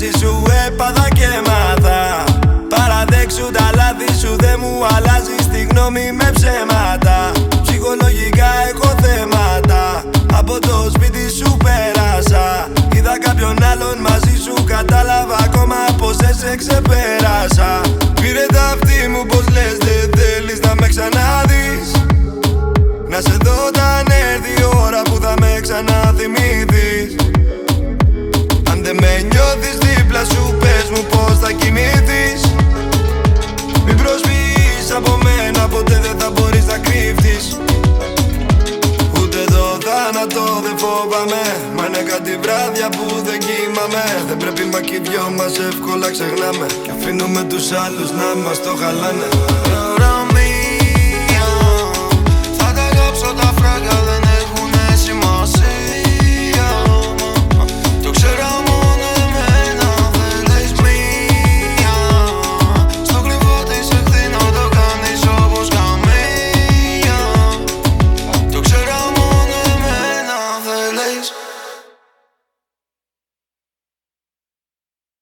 μαζί σου έπαθα και μάθα. Παραδέξου τα λάθη σου, δεν μου αλλάζεις τη γνώμη με ψέματα. Ψυχολογικά έχω θέματα, από το σπίτι σου πέρασα. Είδα κάποιον άλλον μαζί σου, κατάλαβα ακόμα πως σε ξεπέρασα. Πήρε τα αυτή μου, πως λες δεν θέλεις να με ξαναδείς. Να σε δω όταν έρθει η ώρα που θα με ξαναθυμηθείς. Αν δεν με νιώθεις δίπλα σου, πες μου πως θα κοιμηθείς. Μην προσποιείς από μένα, ποτέ δεν θα μπορείς να κρύφτεις. Ούτε το θάνατο δεν φοβάμαι, μα είναι κάτι βράδια που δεν κοιμάμαι. Δεν πρέπει μα κι οι δυο μας εύκολα ξεχνάμε, κι αφήνουμε τους άλλους να μας το χαλάνε. Θα τα γράψω, τα φράγκα δεν έχουνε σημασία.